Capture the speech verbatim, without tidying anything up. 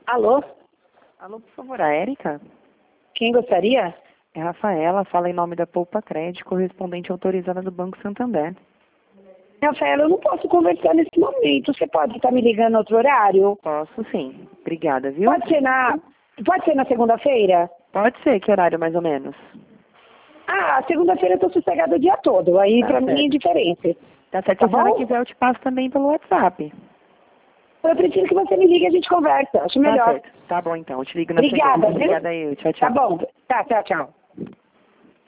Alô? Alô, por favor, a Érica? Quem gostaria? É a Rafaela, fala em nome da Poupa Crédito, correspondente autorizada do Banco Santander. Rafaela, eu não posso conversar nesse momento. Você pode estar me ligando em outro horário? Posso sim. Obrigada, viu? Pode ser na, pode ser na segunda-feira? Pode ser, que horário mais ou menos? Ah, segunda-feira eu tô sossegada o dia todo. Aí Tá pra certo. mim é indiferente. Tá certo, Tá se a senhora bom? quiser eu te passo também pelo WhatsApp. Eu preciso que você me ligue e a gente conversa. Acho Tá melhor. certo. Tá bom então, eu te ligo na Obrigada, segunda. viu? Obrigada eu. Tchau, Tá tchau. bom. Tá, tchau, tchau.